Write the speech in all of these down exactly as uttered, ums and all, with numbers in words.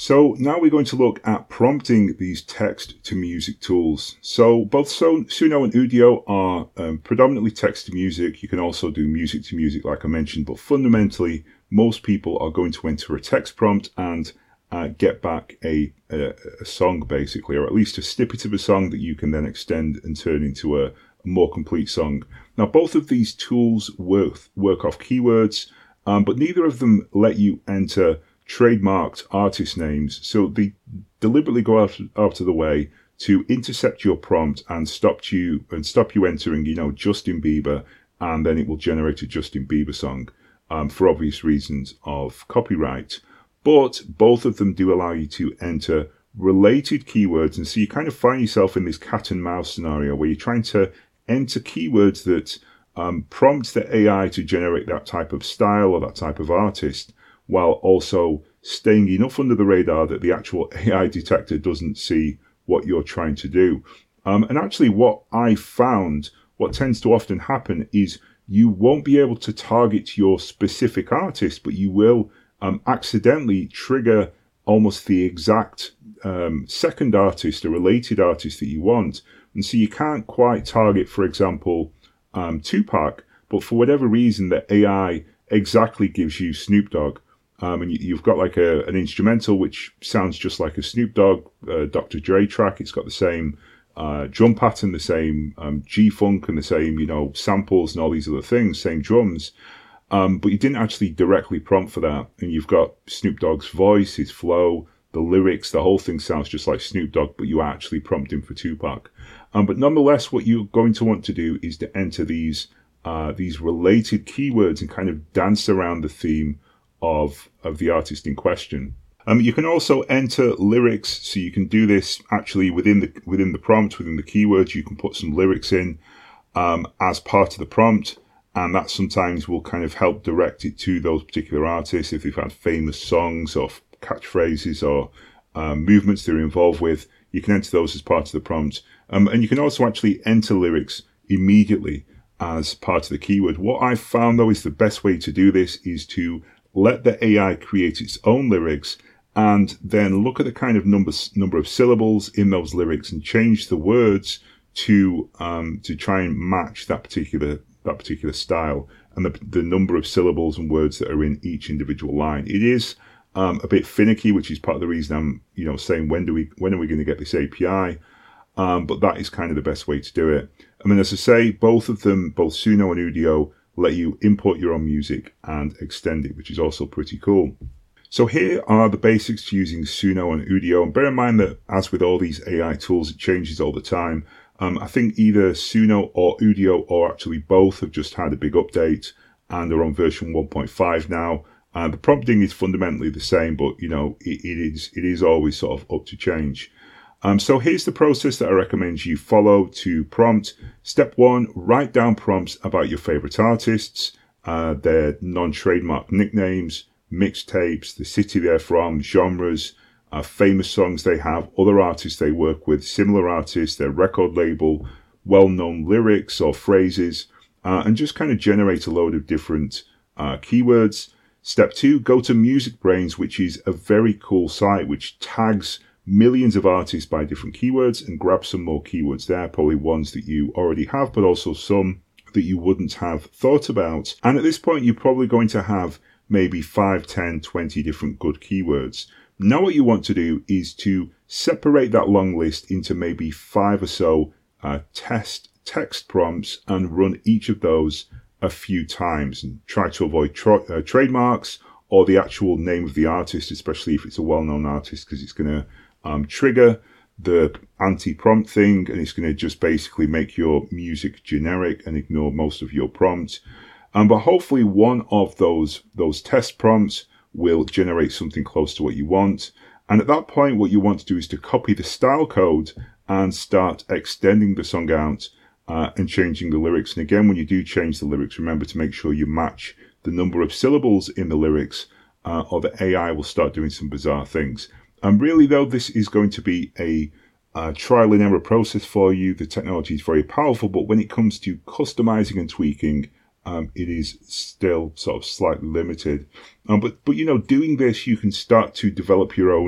So now we're going to look at prompting these text-to-music tools. So both Suno and Udio are um, predominantly text-to-music. You can also do music-to-music like I mentioned, but fundamentally most people are going to enter a text prompt and uh, get back a, a, a song basically, or at least a snippet of a song that you can then extend and turn into a, a more complete song. Now both of these tools work, work off keywords, um, but neither of them let you enter trademarked artist names, so they deliberately go out, out of the way to intercept your prompt and stop you and stop you entering, you know, Justin Bieber, and then it will generate a Justin Bieber song um, for obvious reasons of copyright. But both of them do allow you to enter related keywords, and so you kind of find yourself in this cat and mouse scenario where you're trying to enter keywords that um, prompt the A I to generate that type of style or that type of artist, while also staying enough under the radar that the actual A I detector doesn't see what you're trying to do. Um, and actually what I found, what tends to often happen is you won't be able to target your specific artist, but you will um, accidentally trigger almost the exact um, second artist, a related artist that you want. And so you can't quite target, for example, um, Tupac, but for whatever reason the A I exactly gives you Snoop Dogg. Um, and you, you've got like a, an instrumental which sounds just like a Snoop Dogg, uh, Doctor Dre track. It's got the same uh, drum pattern, the same um, G-funk and the same, you know, samples and all these other things, same drums. Um, but you didn't actually directly prompt for that. And you've got Snoop Dogg's voice, his flow, the lyrics, the whole thing sounds just like Snoop Dogg, but you are actually prompting for Tupac. Um, but nonetheless, what you're going to want to do is to enter these, uh, these related keywords and kind of dance around the theme of of the artist in question. Um, you can also enter lyrics, so you can do this actually within the within the prompt, within the keywords. You can put some lyrics in um, as part of the prompt, and that sometimes will kind of help direct it to those particular artists if they've had famous songs or catchphrases or um, movements they're involved with. You can enter those as part of the prompt, um, and you can also actually enter lyrics immediately as part of the keyword. What I've found though is the best way to do this is to let the A I create its own lyrics and then look at the kind of number, number of syllables in those lyrics and change the words to um, to try and match that particular that particular style and the, the number of syllables and words that are in each individual line. It is um, a bit finicky, which is part of the reason I'm you know saying when do we when are we going to get this A P I? Um, but that is kind of the best way to do it. I mean, as I say, both of them, both Suno and Udio, let you import your own music and extend it, which is also pretty cool. So here are the basics to using Suno and Udio. And bear in mind that as with all these A I tools, it changes all the time. Um, I think either Suno or Udio, or actually both, have just had a big update and are on version one point five now. And the prompting is fundamentally the same, but you know, it, it is it is always sort of up to change. Um, so here's the process that I recommend you follow to prompt. Step one, write down prompts about your favorite artists, uh, their non-trademark nicknames, mixtapes, the city they're from, genres, uh, famous songs they have, other artists they work with, similar artists, their record label, well-known lyrics or phrases, uh, and just kind of generate a load of different uh, keywords. Step two, go to MusicBrainz, which is a very cool site which tags millions of artists by different keywords, and grab some more keywords there, probably ones that you already have, but also some that you wouldn't have thought about. And at this point, you're probably going to have maybe five, ten, twenty different good keywords. Now what you want to do is to separate that long list into maybe five or so uh, test text prompts and run each of those a few times and try to avoid tra uh, trademarks or the actual name of the artist, especially if it's a well-known artist, because it's going to Um, trigger the anti-prompt thing, and it's going to just basically make your music generic and ignore most of your prompts. Um, but hopefully one of those those test prompts will generate something close to what you want. And at that point, what you want to do is to copy the style code and start extending the song out uh, and changing the lyrics. And again, when you do change the lyrics, remember to make sure you match the number of syllables in the lyrics, uh, or the A I will start doing some bizarre things. And really, though, this is going to be a uh, trial and error process for you. The technology is very powerful, but when it comes to customizing and tweaking, um, it is still sort of slightly limited. Um, but, but, you know, doing this, you can start to develop your own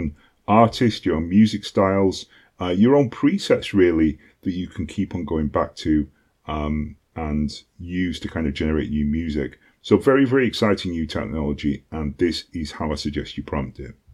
artists, your own music styles, uh, your own presets really that you can keep on going back to um, and use to kind of generate new music. So very, very exciting new technology, and this is how I suggest you prompt it.